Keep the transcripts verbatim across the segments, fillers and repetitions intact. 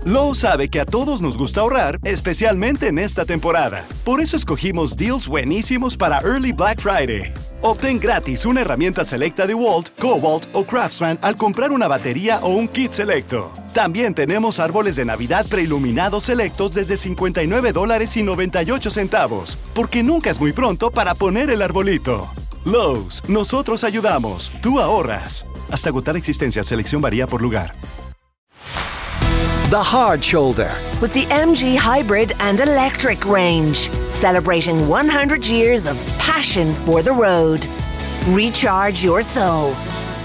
Lowe's sabe que a todos nos gusta ahorrar, especialmente en esta temporada. Por eso escogimos deals buenísimos para Early Black Friday. Obtén gratis una herramienta selecta de Walt, Kobalt o Craftsman al comprar una batería o un kit selecto. También tenemos árboles de Navidad preiluminados selectos desde cincuenta y nueve dólares y noventa y ocho centavos, porque nunca es muy pronto para poner el arbolito. Lowe's, nosotros ayudamos, tú ahorras. Hasta agotar existencia, selección varía por lugar. The Hard Shoulder. With the M G Hybrid and Electric range, celebrating one hundred years of passion for the road. Recharge your soul.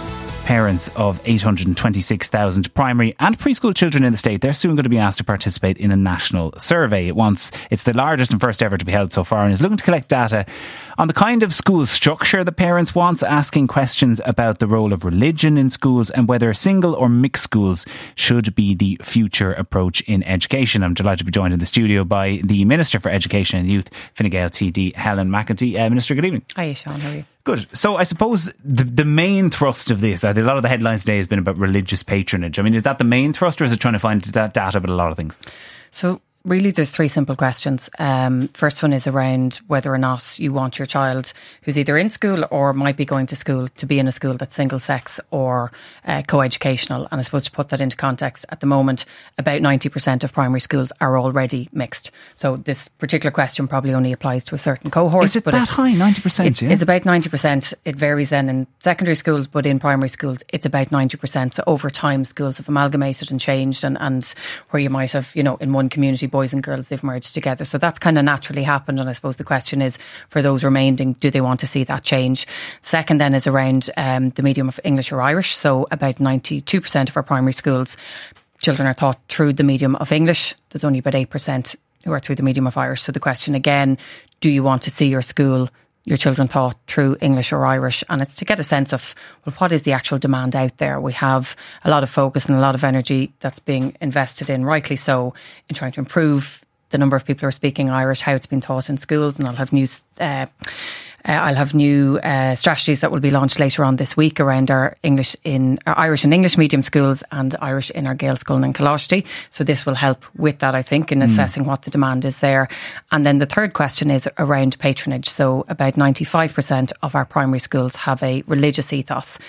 Parents of eight hundred twenty-six thousand primary and preschool children in the state, they're soon going to be asked to participate in a national survey. It wants, it's the largest and first ever to be held so far, and is looking to collect data on the kind of school structure the parents want, asking questions about the role of religion in schools and whether single or mixed schools should be the future approach in education. I'm delighted to be joined in the studio by the Minister for Education and Youth, Fine Gael T D, Helen McEntee. Uh, Minister, good evening. Hi, Sean. How are you? Good. So I suppose the the main thrust of this, I think a lot of the headlines today has been about religious patronage. I mean, is that the main thrust, or is it trying to find that data about a lot of things? So really, there's three simple questions. Um, first one is around whether or not you want your child who's either in school or might be going to school to be in a school that's single sex or uh, co-educational. And I suppose to put that into context, at the moment, about ninety percent of primary schools are already mixed. So this particular question probably only applies to a certain cohort. Is it but that it's, high, ninety percent? It's, yeah? it's about ninety percent. It varies then in secondary schools, but in primary schools, it's about ninety percent. So over time, schools have amalgamated and changed, and, and where you might have, you know, in one community, boys and girls, they've merged together. So that's kind of naturally happened. And I suppose the question is, for those remaining, do they want to see that change? Second then is around um, the medium of English or Irish. So about ninety-two percent of our primary schools, children are taught through the medium of English. There's only about eight percent who are through the medium of Irish. So the question again, do you want to see your school, your children taught through English or Irish? And it's to get a sense of, well, what is the actual demand out there? We have a lot of focus and a lot of energy that's being invested in, rightly so, in trying to improve the number of people who are speaking Irish, how it's been taught in schools, and I'll have new, uh, uh, I'll have new uh, strategies that will be launched later on this week around our English in our Irish and English medium schools and Irish in our Gael School in Colosty. So this will help with that, I think, in assessing mm. what the demand is there. And then the third question is around patronage. So about ninety-five percent of our primary schools have a religious ethos.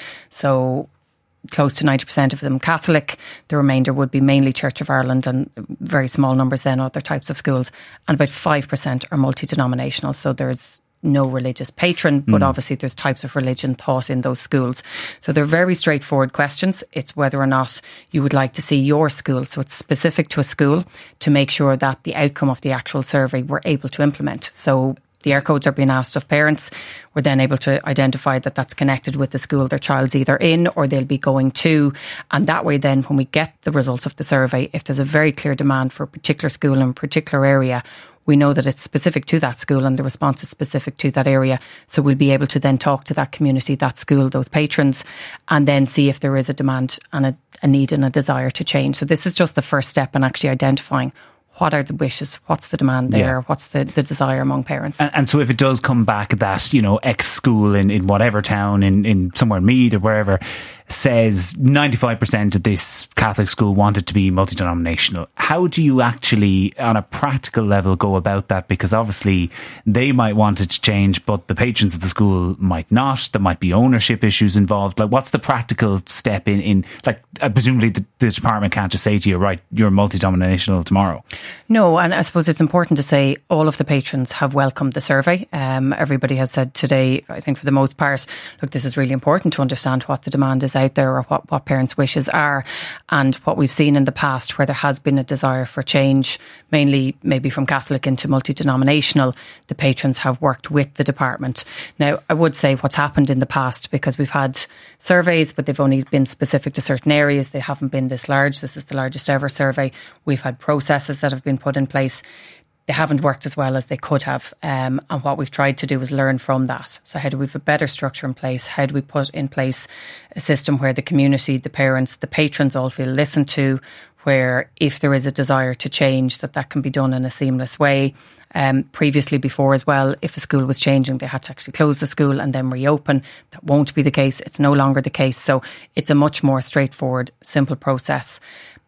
So close to ninety percent of them Catholic. The remainder would be mainly Church of Ireland, and very small numbers then other types of schools. And about five percent are multi-denominational. So there's no religious patron, but mm. obviously there's types of religion taught in those schools. So they're very straightforward questions. It's whether or not you would like to see your school. So it's specific to a school to make sure that the outcome of the actual survey we're able to implement. So the air codes are being asked of parents. We're then able to identify that that's connected with the school their child's either in or they'll be going to. And that way then, when we get the results of the survey, if there's a very clear demand for a particular school in a particular area, we know that it's specific to that school and the response is specific to that area. So we'll be able to then talk to that community, that school, those patrons, and then see if there is a demand and a, a need and a desire to change. So this is just the first step in actually identifying what are the wishes, what's the demand there, yeah. what's the, the desire among parents. And, and so if it does come back that, you know, X school in, in whatever town, in, in somewhere in Meath or wherever, says ninety-five percent of this Catholic school want it to be multi-denominational, how do you actually, on a practical level, go about that? Because obviously they might want it to change, but the patrons of the school might not. There might be ownership issues involved. Like, what's the practical step in, in like, uh, presumably the, the department can't just say to you, right, you're multi-denominational tomorrow. No, and I suppose it's important to say all of the patrons have welcomed the survey. Um, everybody has said today, I think for the most part, look, this is really important to understand what the demand is out there or what, what parents' wishes are. And what we've seen in the past where there has been a desire for change, mainly maybe from Catholic into multi-denominational, the patrons have worked with the department. Now, I would say what's happened in the past, because we've had surveys, but they've only been specific to certain areas. They haven't been this large. This is the largest ever survey. We've had processes that have been put in place. They haven't worked as well as they could have. Um, and what we've tried to do is learn from that. So how do we have a better structure in place? How do we put in place a system where the community, the parents, the patrons all feel listened to, where if there is a desire to change, that that can be done in a seamless way. Um, previously, before as well, if a school was changing, they had to actually close the school and then reopen. That won't be the case. It's no longer the case. So it's a much more straightforward, simple process.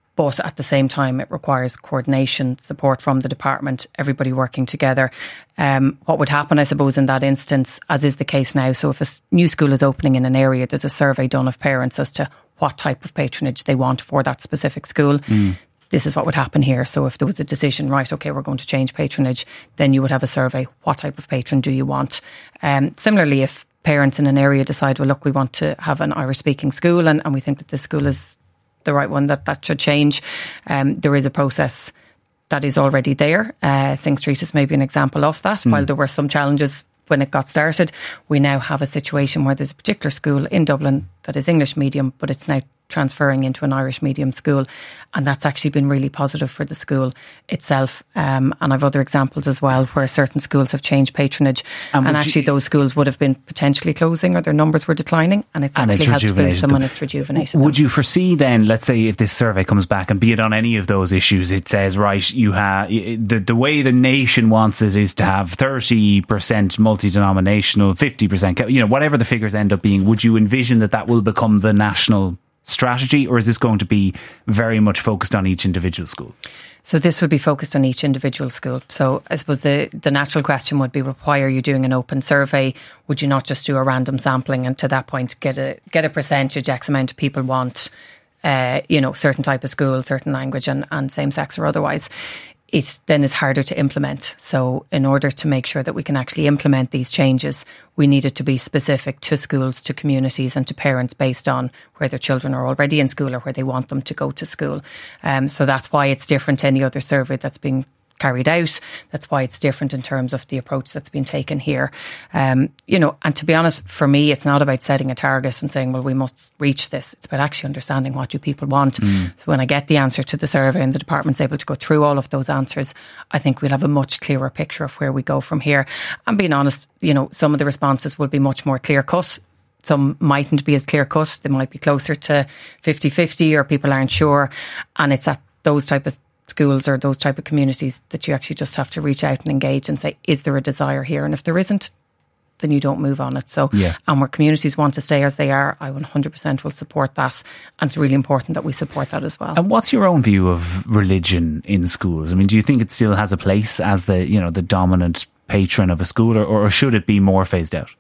But at the same time, it requires coordination, support from the department, everybody working together. Um, what would happen, I suppose, in that instance, as is the case now, so if a new school is opening in an area, there's a survey done of parents as to what type of patronage they want for that specific school. Mm. This is what would happen here. So if there was a decision, right, okay, we're going to change patronage, then you would have a survey. What type of patron do you want? Um, similarly, if parents in an area decide, well, look, we want to have an Irish-speaking school and, and we think that this school is the right one, that that should change. Um, there is a process that is already there. Uh, Sing Street is maybe an example of that. Mm. While there were some challenges when it got started, we now have a situation where there's a particular school in Dublin that is English medium, but it's now transferring into an Irish medium school, and that's actually been really positive for the school itself. Um, and I've other examples as well where certain schools have changed patronage, and, and actually you, those schools would have been potentially closing or their numbers were declining, and it's and actually it's helped boost them and it's rejuvenated them. Would you foresee then, let's say if this survey comes back and be it on any of those issues, it says, right, you have the, the way the nation wants it is to have thirty percent multi-denominational, fifty percent, you know, whatever the figures end up being, would you envision that that will become the national strategy, or is this going to be very much focused on each individual school? So this would be focused on each individual school. So I suppose the, the natural question would be, well, why are you doing an open survey? Would you not just do a random sampling and to that point get a get a percentage, X amount of people want, uh, you know, certain type of school, certain language and, and same sex or otherwise? It's then it's harder to implement. So in order to make sure that we can actually implement these changes, we need it to be specific to schools, to communities and to parents based on where their children are already in school or where they want them to go to school. Um, so that's why it's different to any other survey that's been carried out. That's why it's different in terms of the approach that's been taken here. Um, you know, and to be honest, for me, it's not about setting a target and saying, well, we must reach this. It's about actually understanding what do people want. Mm. So when I get the answer to the survey and the department's able to go through all of those answers, I think we'll have a much clearer picture of where we go from here. And being honest, you know, some of the responses will be much more clear cut. Some mightn't be as clear cut. They might be closer to fifty-fifty or people aren't sure. And it's at those type of schools or those type of communities that you actually just have to reach out and engage and say, is there a desire here? And if there isn't, then you don't move on it. So, yeah. And where communities want to stay as they are, I one hundred percent will support that. And it's really important that we support that as well. And what's your own view of religion in schools? I mean, do you think it still has a place as the, you know, the dominant patron of a school, or, or should it be more phased out?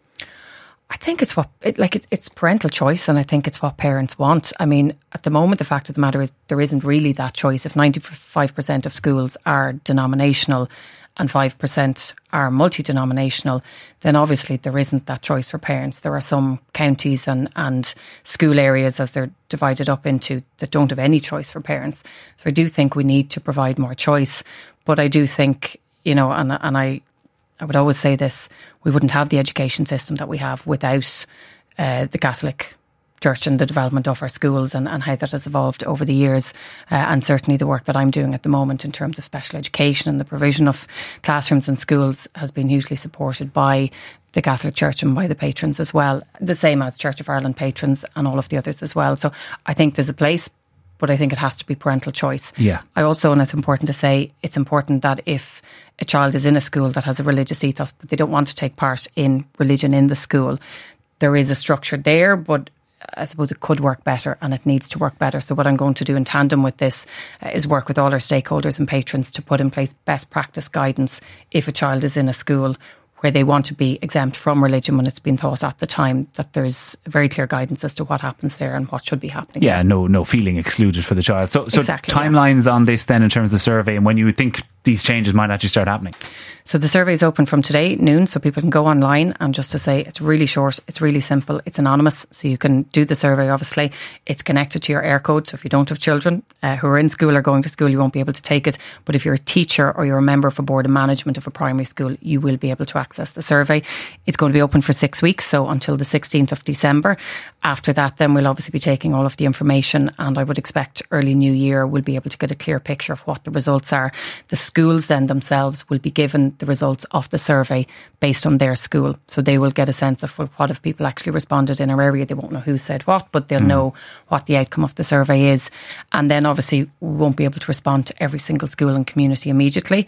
I think it's what, it, like it, it's parental choice, and I think it's what parents want. I mean, at the moment, the fact of the matter is there isn't really that choice. If ninety-five percent of schools are denominational and five percent are multi-denominational, then obviously there isn't that choice for parents. There are some counties and, and school areas, as they're divided up into, that don't have any choice for parents. So I do think we need to provide more choice. But I do think, you know, and, and I... I would always say this, we wouldn't have the education system that we have without uh, the Catholic Church and the development of our schools and, and how that has evolved over the years. Uh, and certainly the work that I'm doing at the moment in terms of special education and the provision of classrooms and schools has been hugely supported by the Catholic Church and by the patrons as well. The same as Church of Ireland patrons and all of the others as well. So I think there's a place, but I think it has to be parental choice. Yeah. I also, and it's important to say, it's important that if a child is in a school that has a religious ethos, but they don't want to take part in religion in the school, there is a structure there, but I suppose it could work better and it needs to work better. So what I'm going to do in tandem with this uh, is work with all our stakeholders and patrons to put in place best practice guidance if a child is in a school where they want to be exempt from religion when it's been thought at the time, that there's very clear guidance as to what happens there and what should be happening. Yeah, there. no no feeling excluded for the child. So, so exactly, timelines yeah. on this then in terms of the survey and when you would think these changes might actually start happening? So the survey is open from today, noon, so people can go online, and just to say, it's really short, it's really simple, it's anonymous, so you can do the survey, obviously. It's connected to your A I R code, so if you don't have children uh, who are in school or going to school, you won't be able to take it. But if you're a teacher or you're a member of a board of management of a primary school, you will be able to access the survey. It's going to be open for six weeks, so until the sixteenth of December. After that, then we'll obviously be taking all of the information, and I would expect early new year we'll be able to get a clear picture of what the results are. The schools then themselves will be given the results of the survey based on their school. So they will get a sense of, well, what have people actually responded in our area. They won't know who said what, but they'll mm. know what the outcome of the survey is. And then obviously we won't be able to respond to every single school and community immediately.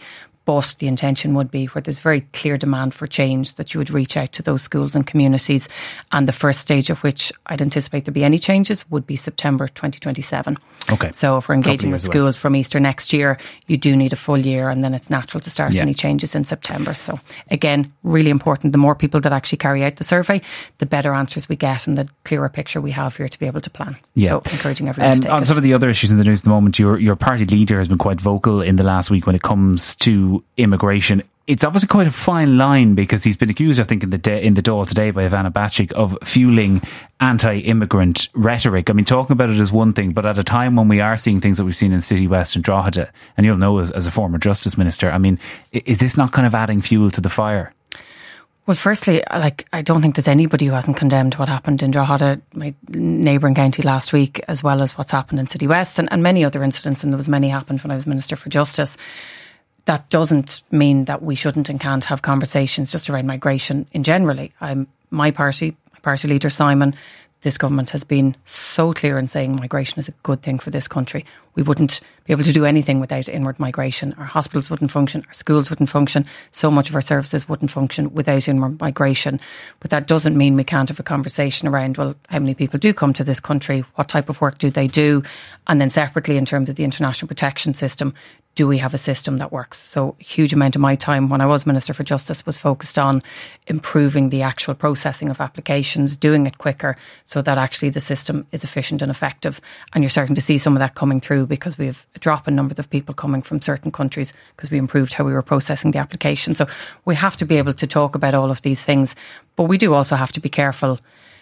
But the intention would be, where there's very clear demand for change, that you would reach out to those schools and communities. And the first stage of which I'd anticipate there'd be any changes would be September twenty twenty-seven. Okay. So if we're engaging with schools from Easter next year, you do need a full year, and then it's natural to start yeah. any changes in September. So again, really important. The more people that actually carry out the survey, the better answers we get and the clearer picture we have here to be able to plan. Yeah. So encouraging everyone um, to take On it. some of the other issues in the news at the moment, your, your party leader has been quite vocal in the last week when it comes to immigration. It's obviously quite a fine line, because he's been accused, I think, in the de- in the Dáil today by Ivana Bacik of fueling anti-immigrant rhetoric. I mean, talking about it is one thing, but at a time when we are seeing things that we've seen in City West and Drogheda, and you'll know as, as a former Justice Minister, I mean, is this not kind of adding fuel to the fire? Well, firstly, like, I don't think there's anybody who hasn't condemned what happened in Drogheda, my neighbouring county, last week, as well as what's happened in City West and, and many other incidents, and there was many happened when I was Minister for Justice. That doesn't mean that we shouldn't and can't have conversations just around migration in generally. I'm my party, my party leader Simon, this government has been so clear in saying migration is a good thing for this country. We wouldn't be able to do anything without inward migration. Our hospitals wouldn't function, our schools wouldn't function, so much of our services wouldn't function without inward migration. But that doesn't mean we can't have a conversation around, well, how many people do come to this country, what type of work do they do, and then separately in terms of the international protection system, do we have a system that works? So a huge amount of my time when I was Minister for Justice was focused on improving the actual processing of applications, doing it quicker so that actually the system is efficient and effective. And you're starting to see some of that coming through, because we have a drop in numbers of people coming from certain countries because we improved how we were processing the application. So we have to be able to talk about all of these things. But we do also have to be careful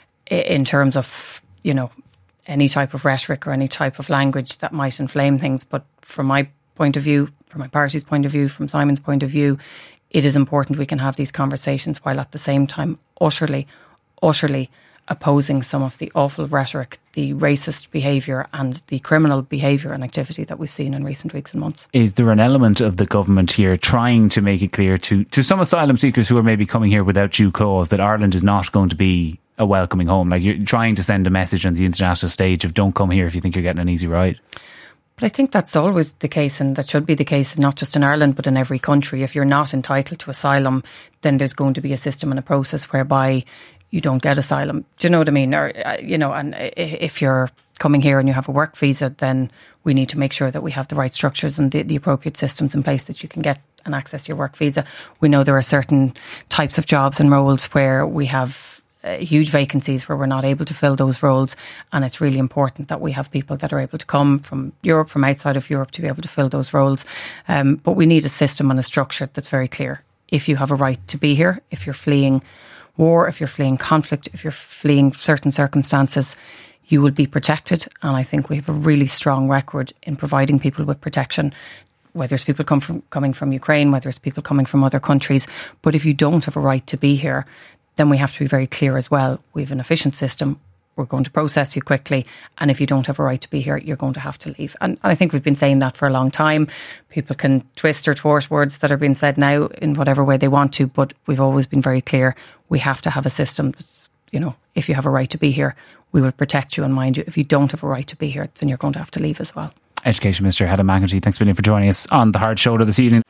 in terms of, you know, any type of rhetoric or any type of language that might inflame things. But from my point of view, from my party's point of view, from Simon's point of view, it is important we can have these conversations while at the same time utterly, utterly opposing some of the awful rhetoric, the racist behaviour and the criminal behaviour and activity that we've seen in recent weeks and months. Is there an element of the government here trying to make it clear to, to some asylum seekers who are maybe coming here without due cause that Ireland is not going to be a welcoming home? Like, you're trying to send a message on the international stage of don't come here if you think you're getting an easy ride? But I think that's always the case, and that should be the case not just in Ireland but in every country. If you're not entitled to asylum, then there's going to be a system and a process whereby you don't get asylum. Do you know what I mean? Or, you know, and if you're coming here and you have a work visa, then we need to make sure that we have the right structures and the, the appropriate systems in place that you can get and access your work visa. We know there are certain types of jobs and roles where we have Uh, huge vacancies where we're not able to fill those roles, and it's really important that we have people that are able to come from Europe, from outside of Europe, to be able to fill those roles. Um, but we need a system and a structure that's very clear. If you have a right to be here, if you're fleeing war, if you're fleeing conflict, if you're fleeing certain circumstances, you will be protected. And I think we have a really strong record in providing people with protection, whether it's people come from, coming from Ukraine, whether it's people coming from other countries. But if you don't have a right to be here, then we have to be very clear as well. We have an efficient system. We're going to process you quickly. And if you don't have a right to be here, you're going to have to leave. And I think we've been saying that for a long time. People can twist or thwart words that are being said now in whatever way they want to, but we've always been very clear. We have to have a system that's, you know, if you have a right to be here, we will protect you and mind you. If you don't have a right to be here, then you're going to have to leave as well. Education Minister Helen McEntee, thanks a million for joining us on The Hard Shoulder this evening.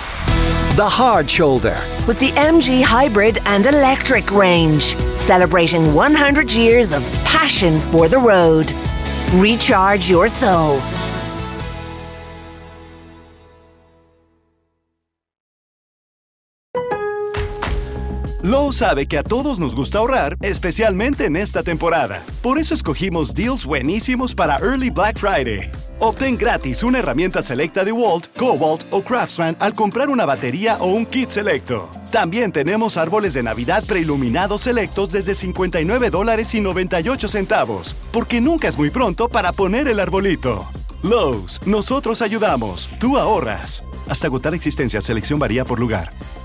The Hard Shoulder. With the M G Hybrid and Electric range. Celebrating one hundred years of passion for the road. Recharge your soul. Lowe's sabe que a todos nos gusta ahorrar, especialmente en esta temporada. Por eso escogimos deals buenísimos para Early Black Friday. Obtén gratis una herramienta selecta de Walt, Cobalt o Craftsman al comprar una batería o un kit selecto. También tenemos árboles de Navidad preiluminados selectos desde cincuenta y nueve dólares y noventa y ocho centavos, porque nunca es muy pronto para poner el arbolito. Lowe's, nosotros ayudamos, tú ahorras. Hasta agotar existencia, selección varía por lugar.